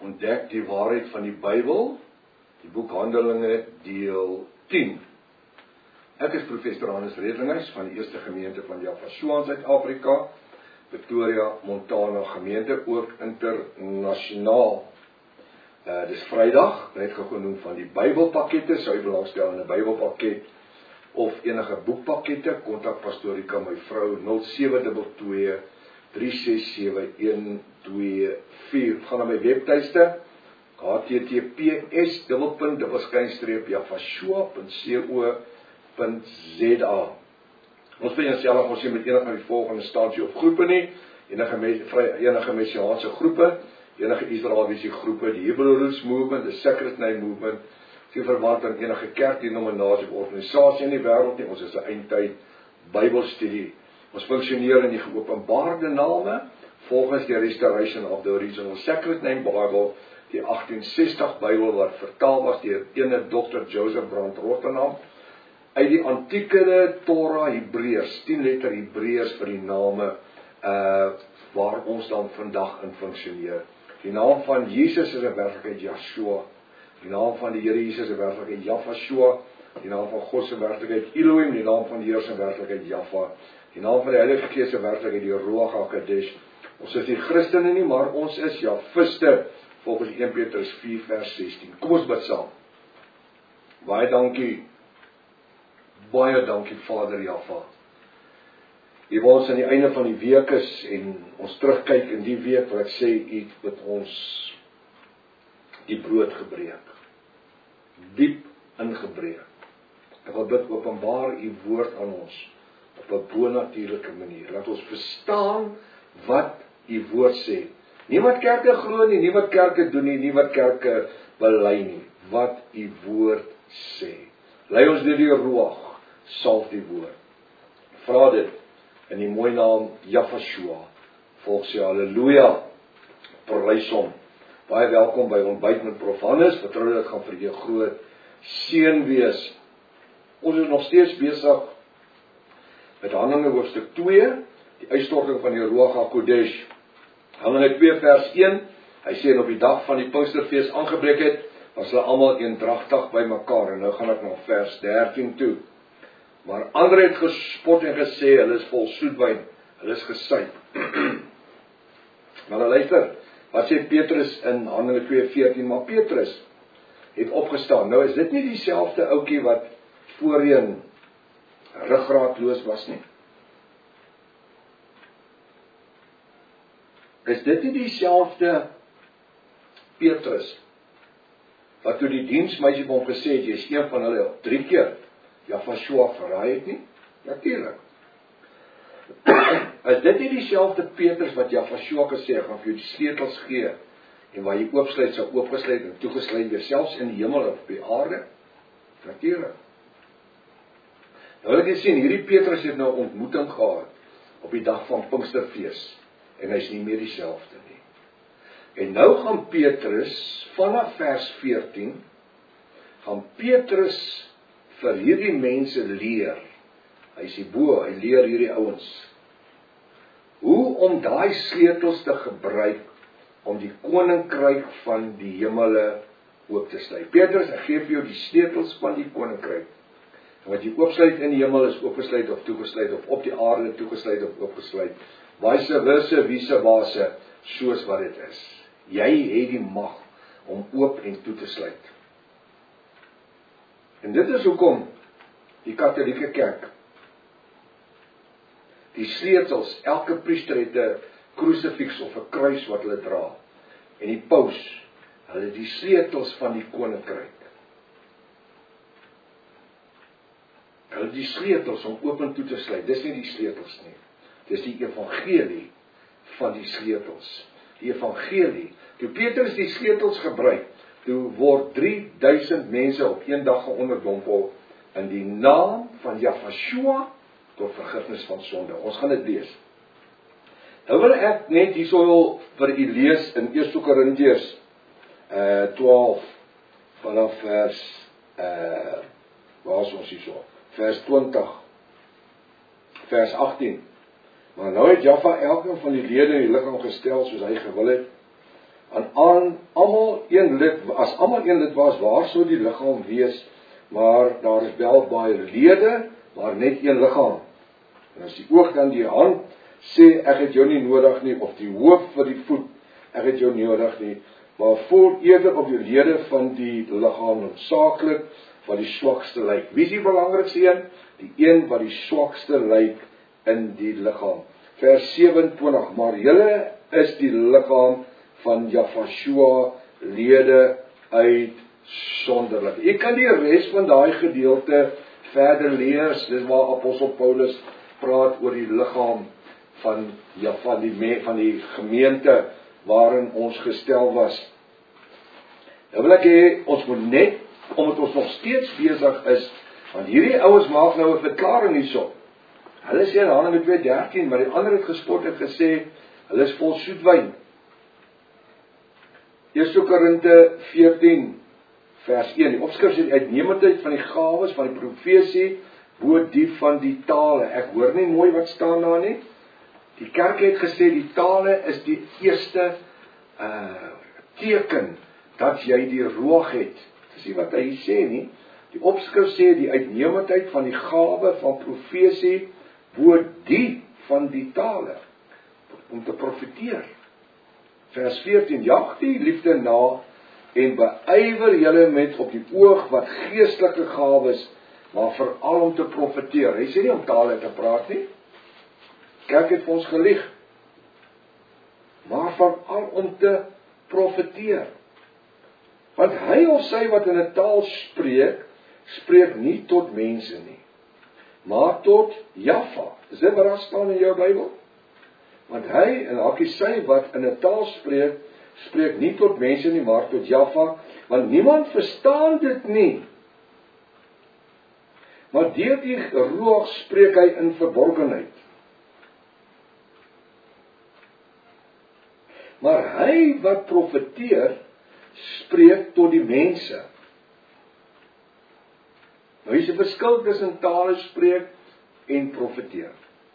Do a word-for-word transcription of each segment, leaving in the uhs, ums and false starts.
Ontdek die waarheid van die Bybel, die boek Handelinge, deel tien. Ek is professor Hannes Redlinghuis van die eerste gemeente van Jaffa in Suid-Afrika, Victoria, Montana gemeente, ook internasionaal. Uh, dis Vrydag, net genoem van die Bybelpakkette, sou jy belangstel in 'n Bybelpakket of enige boekpakkette, kontak Pastorika my vrou nul sewe twee twee drie ses sewe een twee vier. Gaan na my webtuiste h t t p s dubbelpunt dubbelskynstreep jafashua punt co punt z a. Ons vind jouself ons hier met enige van die volgende stasie of groepe nie, enige enige messiaanse groepe, enige Israeliese groepe, die Hebrew Roots Movement, die Sacred Name Movement, die verwant aan enige kerk, denominasie of organisasie in die wêreld nie. Ons is 'n eindtyd Bybelstudie. Ons funksioneer in die geopenbaarde name volgens die Restoration of the Original Sacred Name Bible, die agtien sestig Bybel wat vertaal was deur ene dokter Joseph Brand Rotterdam, uit die antieke Torah Hebreërs, tien letter Hebreërs vir die name uh, waar ons dan vandag in funksioneer. Die naam van Jesus is 'n werklikheid Yahshua, die naam van die Here Jesus is 'n werklikheid Jafashua, die naam van God se werklikheid Elohim, die naam van die Here se werklikheid Jaffa, die naam van die Heilige Gees se werklikheid die Ruach HaKodesh. Ons is nie Christene nie, maar ons is Jafiste, volgens een Petrus vier vers sestien. Kom ons bid saam. Baie dankie, baie dankie Vader Jaffa. U waar ons aan die einde van die week is en ons terugkyk in die week wat ek sê u het met ons die brood gebreek, diep ingebreek. Ek wil bid, openbaar u woord aan ons op 'n bonatuurlike manier. Laat ons verstaan wat u woord sê. Nie wat kerke glo nie, nie wat kerke doen nie, nie wat kerke bely nie. Wat u woord sê. Lei ons deur die Ruach, salf die woord. Vra dit in die mooi naam Jafashua. Volg sê halleluja. Prys hom. Baie welkom by Ontbyt met Prof Hannes. Vertrou dit gaan vir jou groot seën wees. Ons is nog steeds besig met Handelinge hoofstuk twee, die uitstorting van die Ruach HaKodesh. Handelinge twee vers een, hy sê en op die dag van die Pinksterfees aangebreek het, was hulle almal eendragtig by mekaar. En nou gaan ek na vers dertien toe. Maar ander het gespot en gesê, hulle is vol soetwyn, hulle is gesuip. Maar luister, wat sê Petrus in Handelinge twee veertien? Maar Petrus het opgestaan. Nou is dit nie dieselfde ouetjie wat voorheen ruggraatloos was nie. Is dit nie dieselfde Petrus wat toe die diensmeisie hom gesê het, jy is een van hulle drie keer Jafashua verraai het nie? Natuurlik. Is dit nie dieselfde Petrus wat Jafashua gesê het, gaan vir jou die sleutels gee en waar jy oopsluit sal oopgesluit en toegesluit weer selfs in die hemel of op die aarde? Natuurlik. Nou wil ek sien, hierdie Petrus het nou 'n ontmoeting gehad op die dag van Pinksterfees en hy is nie meer dieselfde nie. En nou gaan Petrus vanaf vers veertien gaan Petrus vir hierdie mense leer. Hy is hierbo, hy leer hierdie ouens hoe om daai sleutels te gebruik om die koninkryk van die hemele oop te sluit. Petrus, ek gee vir jou die sleutels van die koninkryk. En wat jy oopsluit in die hemel is oopgesluit of toegesluit of op die aarde toegesluit of oopgesluit. Vice versa, vice versa, soos wat dit is. Jy het die mag om oop en toe te sluit. En dit is hoekom die Katolieke Kerk die sleutels, elke priester het 'n krusifiks of 'n kruis wat hulle dra. En die paus, hulle die sleutels van die koninkryk. Hulle die sleutels om oop en toe te sluit. Dis nie die sleutels nie. Dis die evangelie van die sleutels. Die evangelie. Toe Petrus die sleutels gebruik, toe word drie duisend mense op een dag geonderdompel in die naam van Jafashua tot vergifnis van sonde. Ons gaan dit lees. Nou wil ek net hierso vir u lees in eerste Korintiërs uh, twaalf vanaf vers uh, waar is ons hierso? Vers twintig, vers agtien. Maar nou het Jaffa elkeen van die lede in die liggaam gestel soos hy gewil het. aan aan almal een lid, as almal een lid was, waar sou die liggaam wees? Maar daar is wel baie lede, maar net een liggaam. En as die oog dan die hand sê, ek het jou nie nodig nie, of die hoof vir die voet, ek het jou nie nodig nie, maar voel eerder op die lede van die liggaam noodsaaklik, wat die swakste lyk. Wie is die belangrikste een? Die een wat die swakste lyk in die liggaam. Vers sewenentwintig, maar julle is die liggaam van Jahshua, lede uitsonderlik. Ek kan die res van daai gedeelte verder lees, dis waar apostel Paulus praat oor die liggaam van, ja, van, die, van die gemeente waarin ons gestel was. Nou wil ek hê, ons moet net, omdat ons nog steeds besig is, want hierdie ouens maak nou 'n verklaring hierso. Hulle sê in Handelinge twee dertien, maar die ander het gespot en gesê, hulle is vol soetwyn. Eerste Korinte veertien, vers een, die opskrif sê die uitnemendheid van die gawes van die profesie, bo die van die tale. Ek hoor nie mooi wat staan daar nie. Die kerk het gesê, die tale is die eerste uh, teken, dat jy die roog het. Dis nie wat hy sê nie. Die opskrif sê die uitnemendheid van die gawe van profesie, bo die van die tale, om te profeteer. Vers veertien, jag die liefde na, en beywer julle met op die oog wat geestelike gawes, maar veral om te profeteer. Hy sê nie om tale te praat nie. Kerk het vir ons gelieg. Maar veral om te profeteer. Want hy of sy wat in 'n taal spreek, spreek nie tot mense nie, maar tot Jahwe. Is dit wat daar staan in jou Bybel? Want hy, en hakkie sy wat in 'n taal spreek, spreek nie tot mense nie, maar tot Jahwe, want niemand verstaan dit nie. Maar deur die roog spreek hy in verborgenheid. Maar hy wat profeteer, spreek tot die mense. Nou is 'n verskil tussen tale spreek en profeteer.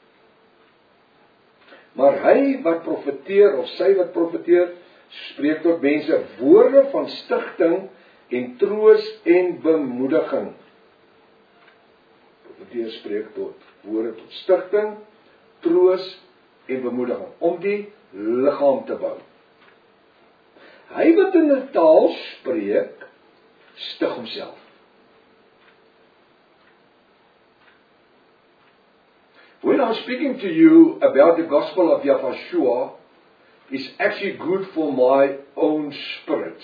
Maar hy wat profeteer, of sy wat profeteer, spreek tot mense woorde van stigting en troos en bemoediging. Profeteer spreek tot woorde tot stigting, troos en bemoediging, om die liggaam te bou. Hy wat in 'n taal spreek, stig homself. When I'm speaking to you about the gospel of Yahshua, it's actually good for my own spirit.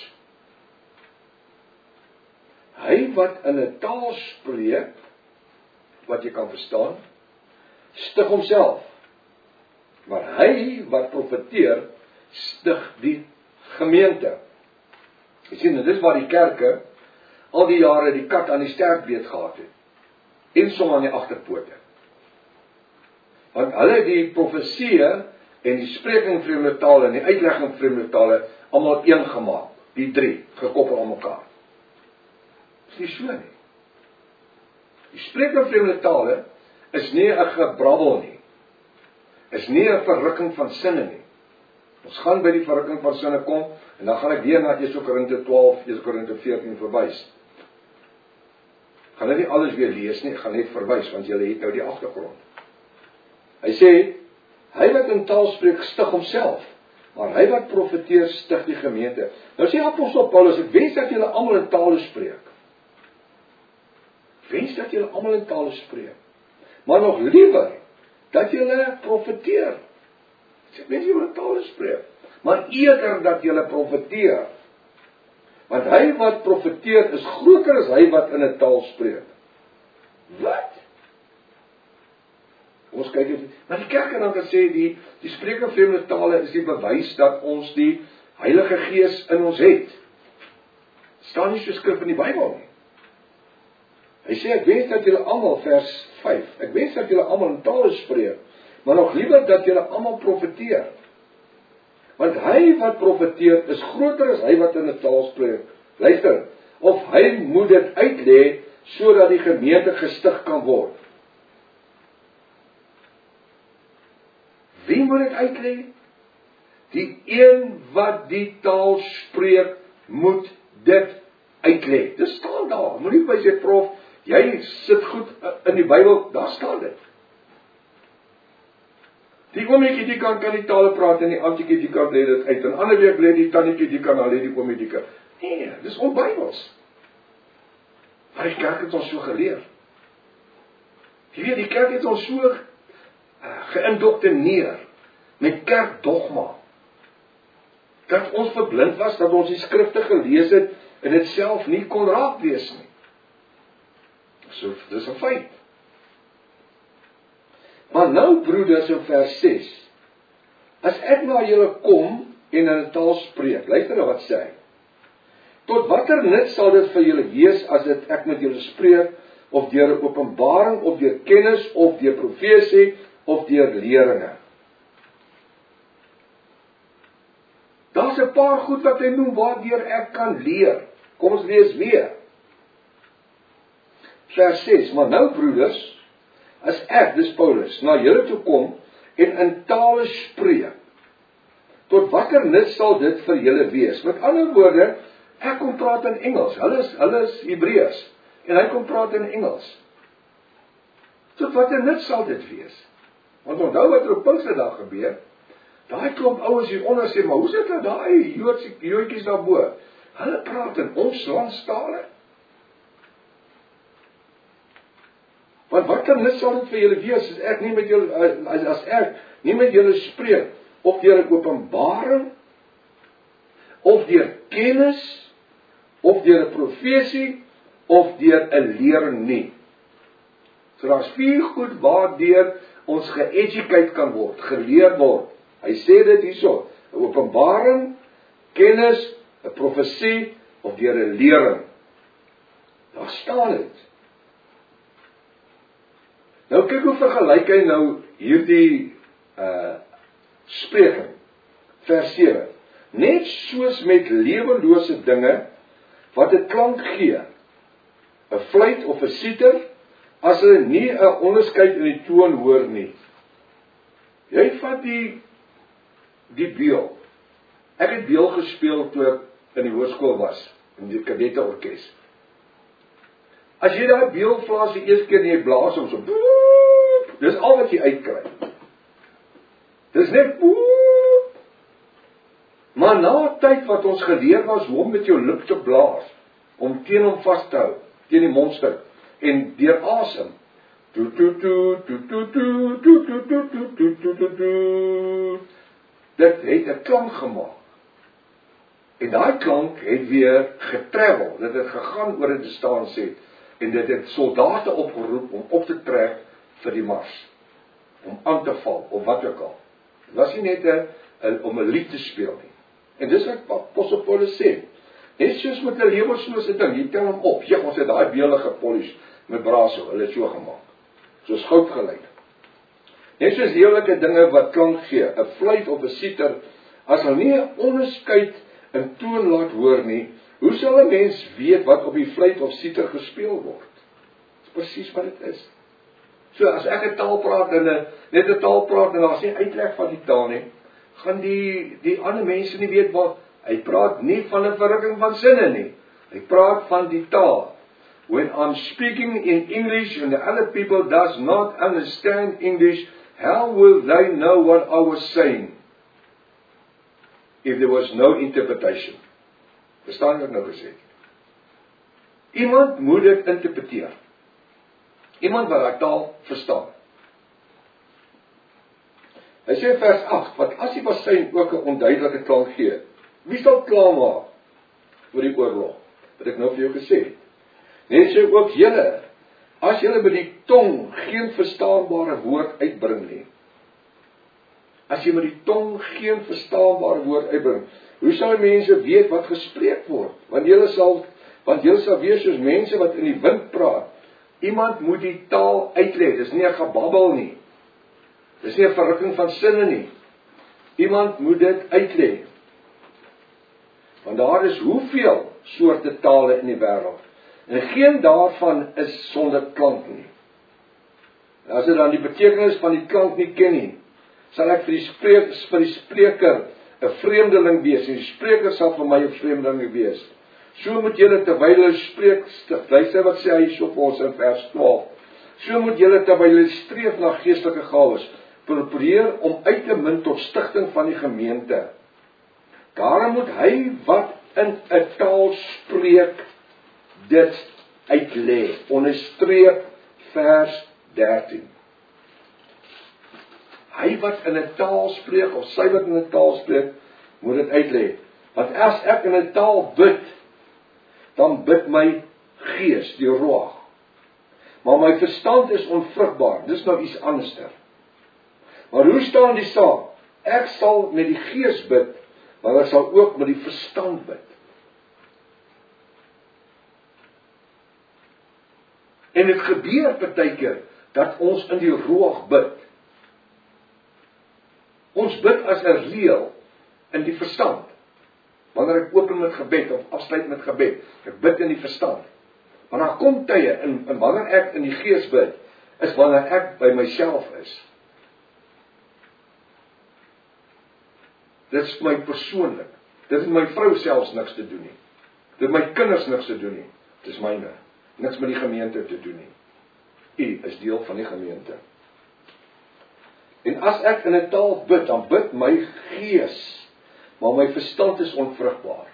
Hy wat in 'n taal spreek, wat jy kan verstaan, stig homself. Maar hy wat profeteer, stig die gemeente. Jy sien, dit is waar die kerke al die jare die kat aan die sterkbeet gehad het. En som aan die agterpote. Want hulle die profesieë en die spreking vreemde tale en die uitlegging vreemde tale almal een gemaak. Die drie, gekoppel aan mekaar. Dis nie so nie. Die spreking vreemde tale is nie 'n gebrabbel nie. Is nie 'n verrukking van sinne nie. Ons gaan by die verrukking van sinne kom, en dan gaan ek weer na Eerste Korinte twaalf, Eerste Korinte veertien verwys. Gaan ek nie alles weer lees nie, ek gaan net verwys, want julle het nou die agtergrond. Hy sê, hy wat in taal spreek, stig homself, maar hy wat profeteer, stig die gemeente. Nou sê apostel Paulus, ek wens dat julle almal in tale spreek. Wens dat julle almal in tale spreek. Maar nog liewer, dat julle profeteer. Ek wens julle in tale spreek. Maar eerder dat julle profeteer. Want hy wat profeteer is groter as hy wat in 'n taal spreek. Wat? Ons kyk dit, maar die kerk het dan gesê, die, die spreek in vreemde tale is die bewys dat ons die Heilige Gees in ons het. Staan nie so skrif in die Bybel nie. Hy sê, ek wens dat julle almal, vers vyf, ek wens dat julle almal in tale spreek, maar nog liewer dat julle almal profeteer. Want hy wat profeteer is groter as hy wat in 'n taal spreek. Luister, of hy moet dit uitlê, sodat die gemeente gestig kan word. Wie moet dit uitlê? Die een wat die taal spreek, moet dit uitlê. Dit staan daar. Moenie by sê prof, jy sit goed in die Bybel, daar staan dit. Die oometjie die kan kan die tale praat en die antjie die kan lê dit uit. En ander week lê die tannetjie die kan al lê die oometjie kan. Nee, dis onbybels. Maar die kerk het ons so geleer. Jy weet, die kerk het ons so uh, geïndoktrineer met kerkdogma. Dat ons verblind was, dat ons die skrifte gelees het en dit self nie kon raak lees nie. So, dis 'n feit. Maar nou broeders in vers ses, as ek na julle kom en in 'n taal spreek, luister nou wat sê hy. Tot watter nut sal dit vir julle wees as dit ek met julle spreek, of deur 'n openbaring, of deur kennis, of deur profesie, of deur leringe? Daar's 'n paar goed wat hy noem waardeur ek kan leer. Kom ons lees weer. Vers ses, maar nou broeders, as ek, dis Paulus, na julle toe kom en in tale spreek, tot watter nut sal dit vir julle wees? Met ander woorde, ek kom praat in Engels, hulle is, hulle is Hebreërs, en hy kom praat in Engels. Tot watter nut sal dit wees? Want onthou wat er op Pinksterdag gebeur, daai klomp ouens hieronder sê, maar hoe sit nou daai Joodse joetjies daarbo? Hulle praat in ons landstale. Want watter nut sal dit vir julle wees as ek nie met julle as, as ek nie met julle spreek of deur 'n openbaring of deur kennis of deur 'n profesie of deur 'n lering nie. So daar's vier goed waardeur ons ge-educate kan word, geleer word. Hy sê dit hierso, 'n openbaring, kennis, 'n profesie of deur 'n lering. Daar staan dit. Nou kyk hoe vergelyk hy nou hierdie uh spreking. Vers sewe. Net soos met lewelose dinge wat 'n klank gee, 'n fluit of 'n siter, as hulle nie 'n onderskeid in die toon hoor nie. Jy vat die die beel. Ek het beel gespeel toe ek in die hoërskool was, in die kadette orkes. As jy daai beel blaas die eerste keer en jy blaas hom so, boop, dis al wat jy uitkry. Dis net boop. Maar na 'n tyd wat ons geleer was hoe om met jou lip te blaas, om teen hom vas te hou, teen die mondstuk, en deur asem, tu tu tu tu tu tu tu tu tu tu tu tu tu. Dit het 'n klank gemaak. En daai klank het weer getravel, dit het gegaan oor 'n distansie, en dit het soldate opgeroep om op te trek vir die mars, om aan te val, of wat ook al. Dit was nie net 'n om 'n lied te speel nie. En dis wat Apostel Paulus sê. Net soos met 'n lewenslose ding, jy tel hom op. Ja, ons het daai beelde gepolish met braso, hulle het so gemaak. Soos goud gelyk. Net soos heerlike dinge wat klank gee, 'n fluit of 'n siter, as hulle nie 'n onderskeid in toon laat hoor nie, hoe sal 'n mens weet wat op die fluit of siter gespeel word? Dis presies wat dit is. So as ek 'n taal praat en 'n net 'n taal praat en daar's nie uitleg van die taal nie, gaan die die ander mense nie weet wat hy praat nie van 'n verrukking van sinne nie. Hy praat van die taal. When I'm speaking in English and the other people does not understand English, how will they know what I was saying if there was no interpretation? Verstaan wat nou gesê? Iemand moet dit interpreteer. Iemand wat daai taal verstaan. Hy sê vers agt, wat as die basyn ook 'n onduidelike klank gee, wie sal kla maak oor die oorlog? Wat ek nou vir jou gesê het. Net so ook julle, as julle met die tong geen verstaanbare woord uitbring nie. As jy met die tong geen verstaanbare woord uitbring, hoe sal mense weet wat gespreek word? Want julle sal, want julle sal wees soos mense wat in die wind praat. Iemand moet die taal uitlê, dis nie 'n gebabbel nie. Dis nie 'n verrukking van sinne nie. Iemand moet dit uitlê. Want daar is hoeveel soorte tale in die wêreld. En geen daarvan is sonder klank nie. En as jy dan die betekenis van die klank nie ken nie, sal ek vir die spreek, vir die spreker 'n vreemdeling wees, en die spreker sal vir my 'n vreemdeling wees. So moet julle terwyl hulle spreek, luister wat sê hy hierso vir ons in vers twaalf. So moet julle terwyl julle streef na geestelike gawes, probeer om uit te min tot stigting van die gemeente. Daarom moet hy wat in 'n taal spreek, dit uitlê. Onderstreep vers dertien. Hy wat in 'n taal spreek, of sy wat in 'n taal spreek, moet dit uitlê. Want as ek in 'n taal bid, dan bid my gees, die roeg. Maar my verstand is onvrugbaar. Dis nou iets anderster. Maar hoe staan die saak? Ek sal met die gees bid, maar ek sal ook met die verstand bid. En dit gebeur partykeer dat ons in die roeg bid. Ons bid as 'n reël in die verstand. Wanneer ek open met gebed of afsluit met gebed, ek bid in die verstand. Maar daar kom tye en, en wanneer ek in die gees bid, is wanneer ek by myself is. Dit is my persoonlik. Dit het my vrou selfs niks te doen nie. Dit het my kinders niks te doen nie. Dit is myne. Niks met die gemeente te doen nie. U is deel van die gemeente. En as ek in 'n taal bid, dan bid my gees, maar my verstand is onvrugbaar.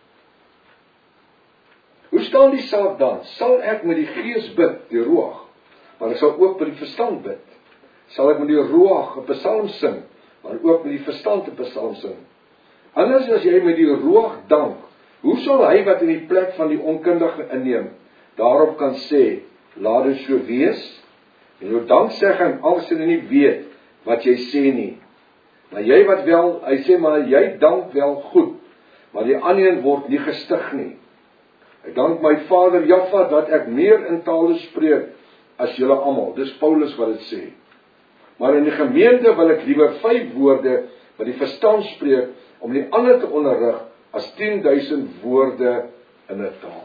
Hoe staan die saak dan? Sal ek met die gees bid, die roeg, maar ek sal ook met die verstand bid? Sal ek met die roeg 'n psalm sing, maar ook met die verstand 'n psalm sing? Anders as jy met die roeg dank, hoe sal hy wat in die plek van die onkundige inneem, daarop kan sê, laat dit so wees, en jou danksegging als jy nie weet wat jy sê nie. Maar jy wat wel, hy sê maar jy dank wel goed, maar die ander een word nie gestig nie. Ek dank my vader Jaffa dat ek meer in tale spreek as julle almal. Dis Paulus wat dit sê. Maar in die gemeente wil ek liewer vyf woorde wat die verstand spreek om die ander te onderrig as tien duisend woorde in 'n taal.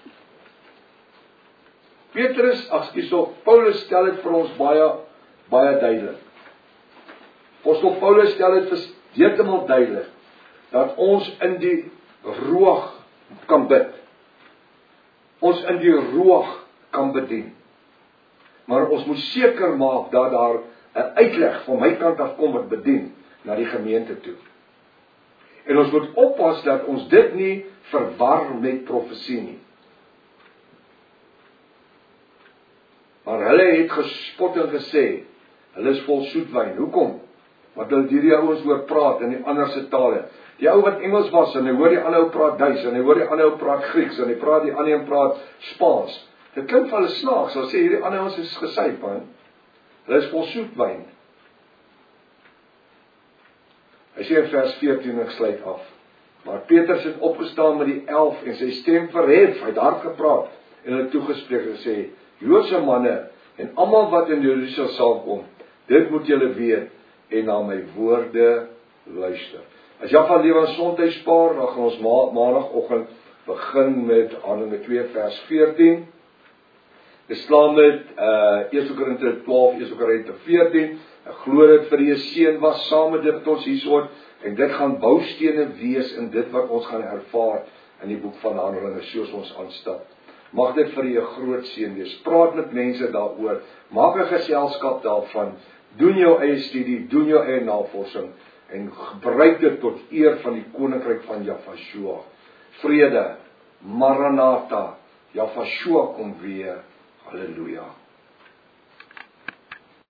Petrus, ag skus of Paulus stel dit vir ons baie baie duidelik. Apostel Paulus stel dit heeltemal duidelik dat ons in die roeg kan bid. Ons in die roeg kan bedien. Maar ons moet seker maak dat daar 'n uitleg van my kant af kom wat bedien na die gemeente toe. En ons moet oppas dat ons dit nie verwar met profesie nie. Maar hulle het gespot en gesê, hulle is vol soetwyn. Hoekom? Want hulle hierdie ouens hoor praat in die ander se tale. Die ou wat Engels was, en hy hoor die ander ou praat Duits, en hy hoor die ander ou praat Grieks, en hy praat die ander een praat Spaans. Dit klink vir hulle snaaks, hulle sê hierdie ander ouens is gesyp, man. Hulle is vol soetwyn. Hy sê in vers veertien, ek sluit af. Maar Petrus het opgestaan met die elf, en sy stem verhef, hy het hard gepraat, en hulle toegespreek en sê, Joodse manne, en almal wat in Jerusalem sal kom, dit moet julle weet, en na my woorde luister. As Jaffa lewe aan Sondag spaar, dan gaan ons ma maandagoggend begin met Handelinge twee vers veertien. Dit slaan met uh, Eerste Korinte twaalf, Eerste Korinte veertien. Ek glo dit vir die seën was saam met dit wat ons hierso, en dit gaan boustene wees in dit wat ons gaan ervaar in die boek van Handelinge soos ons aanstap. Mag dit vir u 'n groot seën wees. Praat met mense daaroor, maak 'n geselskap daarvan. Doen jou eie studie, doen jou eie navorsing en gebruik dit tot eer van die koninkryk van Jahweh. Vrede, Maranatha, Jahweh kom weer. Halleluja.